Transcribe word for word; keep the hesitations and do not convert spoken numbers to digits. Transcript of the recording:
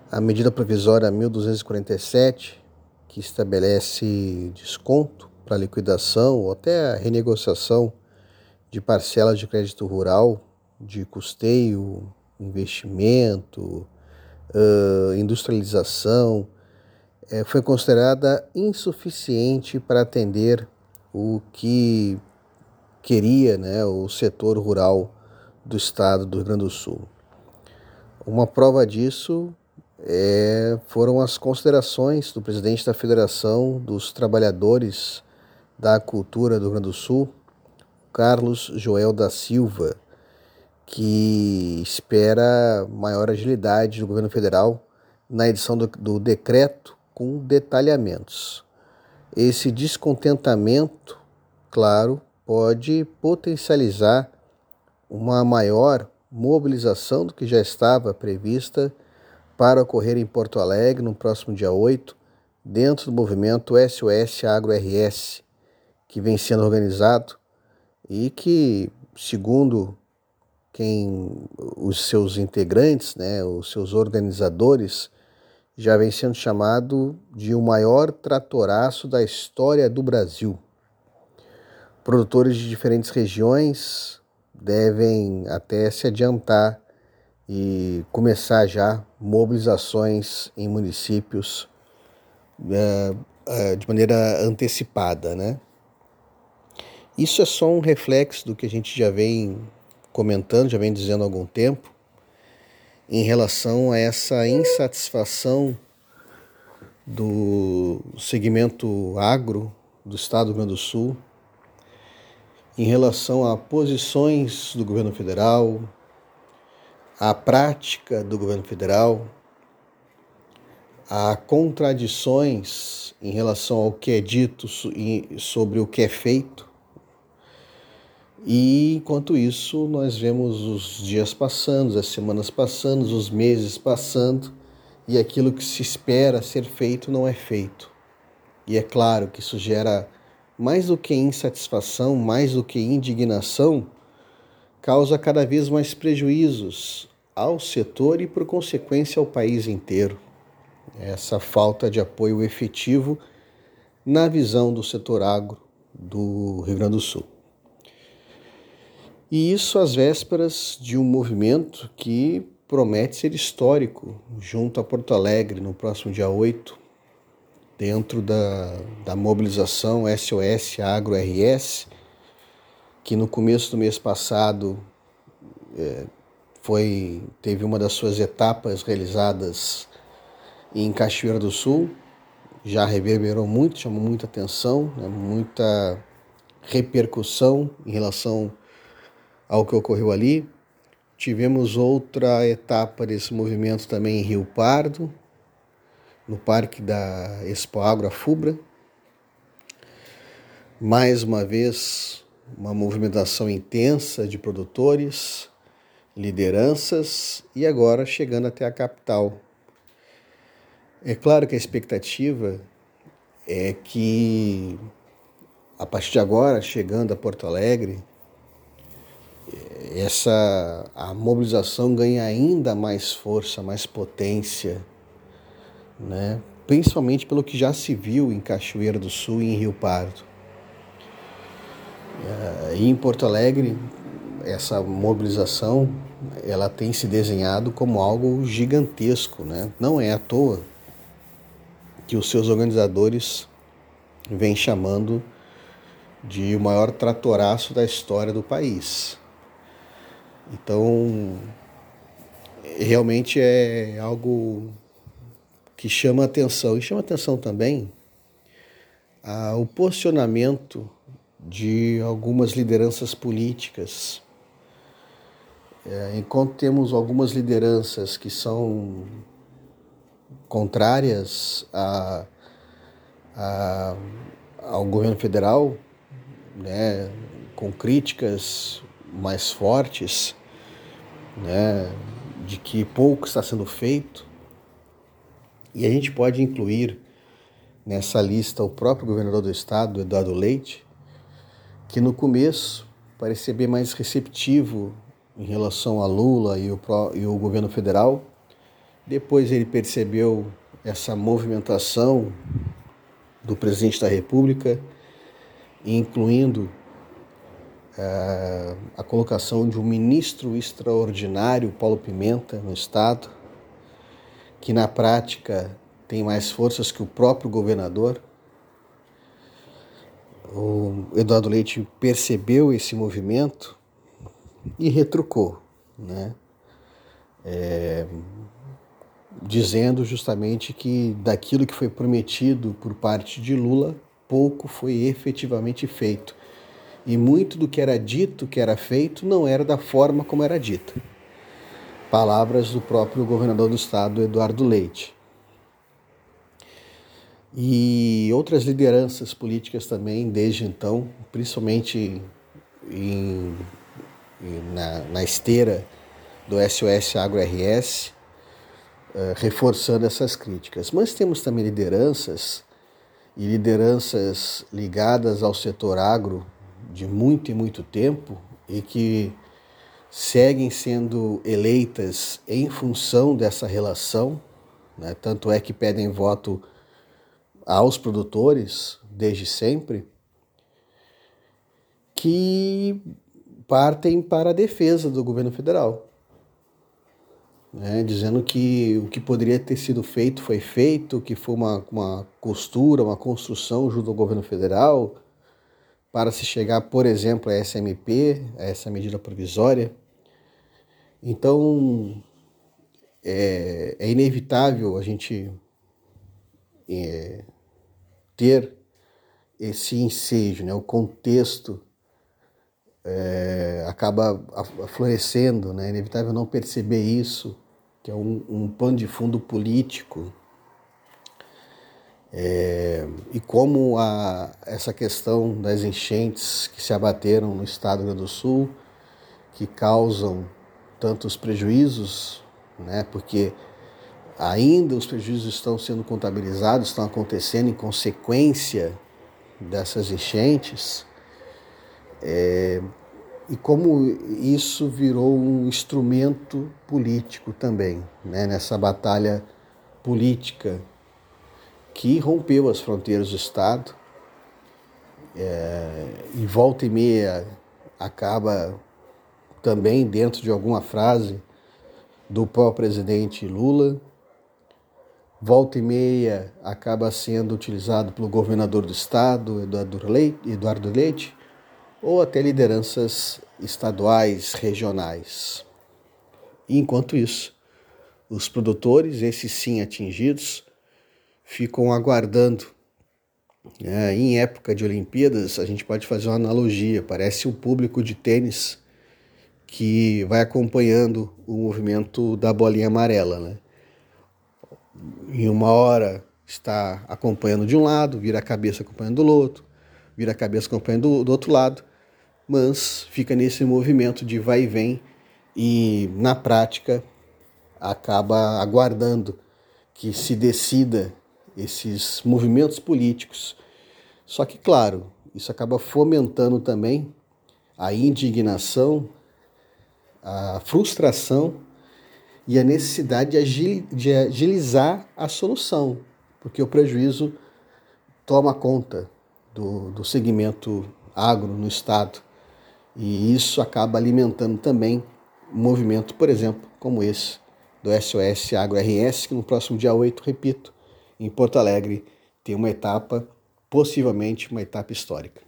A medida provisória mil duzentos e quarenta e sete, que estabelece desconto para liquidação ou até a renegociação de parcelas de crédito rural, de custeio, investimento, uh, industrialização, eh, foi considerada insuficiente para atender o que queria, né, o setor rural do estado do Rio Grande do Sul. Uma prova disso É, foram as considerações do presidente da Federação dos Trabalhadores da Cultura do Rio Grande do Sul, Carlos Joel da Silva, que espera maior agilidade do governo federal na edição do, do decreto com detalhamentos. Esse descontentamento, claro, pode potencializar uma maior mobilização do que já estava prevista para ocorrer em Porto Alegre no próximo dia oito, dentro do movimento S O S Agro R S, que vem sendo organizado e que, segundo quem os seus integrantes, né, os seus organizadores, já vem sendo chamado de o maior tratoraço da história do Brasil. Produtores de diferentes regiões devem até se adiantar e começar já mobilizações em municípios é, é, de maneira antecipada, né? Isso é só um reflexo do que a gente já vem comentando, já vem dizendo há algum tempo, em relação a essa insatisfação do segmento agro do estado do Rio Grande do Sul, em relação a posições do governo federal, a prática do governo federal, há contradições em relação ao que é dito sobre o que é feito. E enquanto isso, nós vemos os dias passando, as semanas passando, os meses passando, e aquilo que se espera ser feito não é feito. E é claro que isso gera mais do que insatisfação, mais do que indignação, causa cada vez mais prejuízos ao setor e, por consequência, ao país inteiro. Essa falta de apoio efetivo na visão do setor agro do Rio Grande do Sul. E isso às vésperas de um movimento que promete ser histórico, junto a Porto Alegre, no próximo dia oito, dentro da, da mobilização S O S Agro R S, que no começo do mês passado é, foi, teve uma das suas etapas realizadas em Cachoeira do Sul, já reverberou muito, chamou muita atenção, né, muita repercussão em relação ao que ocorreu ali. Tivemos outra etapa desse movimento também em Rio Pardo, no parque da Expo Agro, a FUBRA. Mais uma vez, uma movimentação intensa de produtores, lideranças e agora chegando até a capital. É claro que a expectativa é que, a partir de agora, chegando a Porto Alegre, essa, a mobilização ganha ainda mais força, mais potência, né? Principalmente pelo que já se viu em Cachoeira do Sul e em Rio Pardo. E em Porto Alegre, essa mobilização ela tem se desenhado como algo gigantesco, né? Não é à toa que os seus organizadores vêm chamando de o maior tratoraço da história do país. Então, realmente é algo que chama atenção. E chama atenção também ah, o posicionamento de algumas lideranças políticas. É, enquanto temos algumas lideranças que são contrárias a, a, ao governo federal, né, com críticas mais fortes, né, de que pouco está sendo feito, e a gente pode incluir nessa lista o próprio governador do estado, Eduardo Leite, que no começo parecia bem mais receptivo em relação a Lula e o, e o governo federal, Depois ele percebeu essa movimentação do presidente da República, incluindo uh, a colocação de um ministro extraordinário, Paulo Pimenta, no Estado, que na prática tem mais forças que o próprio governador. O Eduardo Leite percebeu esse movimento e retrucou, né? É, dizendo justamente que daquilo que foi prometido por parte de Lula, pouco foi efetivamente feito. E muito do que era dito que era feito não era da forma como era dito. Palavras do próprio governador do estado, Eduardo Leite. E outras lideranças políticas também, desde então, principalmente em, na, na esteira do S O S Agro R S, uh, reforçando essas críticas. Mas temos também lideranças, e lideranças ligadas ao setor agro de muito e muito tempo, e que seguem sendo eleitas em função dessa relação, né? Tanto é que pedem voto aos produtores, desde sempre, que partem para a defesa do governo federal, né? Dizendo que o que poderia ter sido feito foi feito, que foi uma, uma costura, uma construção junto ao governo federal para se chegar, por exemplo, a essa M P, a essa medida provisória. Então, é, é inevitável a gente é, ter esse ensejo, né? O contexto é, acaba aflorescendo, né? É inevitável não perceber isso, que é um, um pano de fundo político. É, e como a, essa questão das enchentes que se abateram no estado do Rio Grande do Sul, que causam tantos prejuízos, né? Porque ainda os prejuízos estão sendo contabilizados, estão acontecendo em consequência dessas enchentes, é, e como isso virou um instrumento político também, né, nessa batalha política que rompeu as fronteiras do Estado, é, e volta e meia acaba também dentro de alguma frase do próprio presidente Lula, volta e meia acaba sendo utilizado pelo governador do estado, Eduardo Leite, Eduardo Leite, ou até lideranças estaduais, regionais. E enquanto isso, os produtores, esses sim atingidos, ficam aguardando. É, em época de Olimpíadas, a gente pode fazer uma analogia, parece um público de tênis que vai acompanhando o movimento da bolinha amarela, né? Em uma hora está acompanhando de um lado, vira a cabeça acompanhando do outro, vira a cabeça acompanhando do, do outro lado, mas fica nesse movimento de vai e vem e, na prática, acaba aguardando que se decida esses movimentos políticos. Só que, claro, isso acaba fomentando também a indignação, a frustração e a necessidade de agilizar a solução, porque o prejuízo toma conta do, do segmento agro no estado, e isso acaba alimentando também um movimento, por exemplo, como esse do S O S Agro R S, que no próximo dia oito, repito, em Porto Alegre, tem uma etapa, possivelmente uma etapa histórica.